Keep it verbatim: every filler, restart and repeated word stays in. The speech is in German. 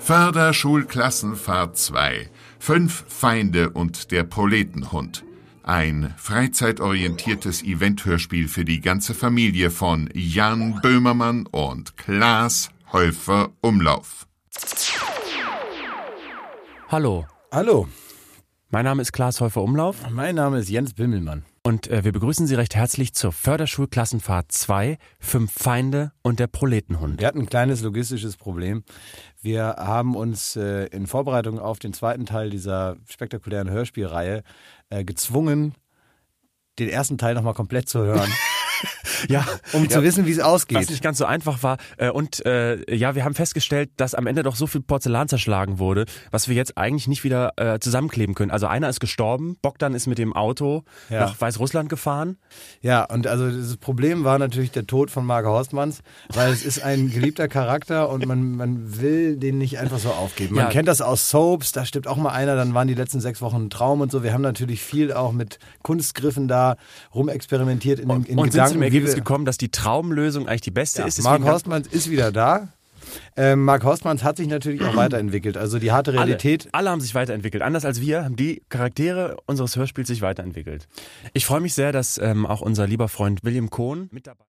Förderschulklassenfahrt zwei. Fünf Feinde und der Proletenhund. Ein freizeitorientiertes Eventhörspiel für die ganze Familie von Jan Böhmermann und Klaas Häufer-Umlauf. Hallo. Hallo. Mein Name ist Klaas Häufer-Umlauf. Mein Name ist Jens Bimmelmann. Und äh, wir begrüßen Sie recht herzlich zur Förderschulklassenfahrt zwei, Fünf Feinde und der Proletenhund. Wir hatten ein kleines logistisches Problem. Wir haben uns äh, in Vorbereitung auf den zweiten Teil dieser spektakulären Hörspielreihe äh, gezwungen, den ersten Teil nochmal komplett zu hören. Ja, um ja, zu wissen, wie es ausgeht. Was nicht ganz so einfach war. Und äh, ja, wir haben festgestellt, dass am Ende doch so viel Porzellan zerschlagen wurde, was wir jetzt eigentlich nicht wieder äh, zusammenkleben können. Also einer ist gestorben, Bogdan ist mit dem Auto ja. nach Weißrussland gefahren. Ja, und also das Problem war natürlich der Tod von Marke Horstmanns, weil es ist ein geliebter Charakter und man, man will den nicht einfach so aufgeben. Man ja. kennt das aus Soaps, da stirbt auch mal einer, dann waren die letzten sechs Wochen ein Traum und so. Wir haben natürlich viel auch mit Kunstgriffen da rumexperimentiert in, und, in und Gedanken. Sind zum Ergebnis gekommen, dass die Traumlösung eigentlich die beste ja, ist. Mark Horstmanns ist wieder da. Ähm, Mark Horstmanns hat sich natürlich auch weiterentwickelt. Also die harte Realität. Alle, alle haben sich weiterentwickelt. Anders als wir haben die Charaktere unseres Hörspiels sich weiterentwickelt. Ich freue mich sehr, dass ähm, auch unser lieber Freund William Cohn mit dabei ist.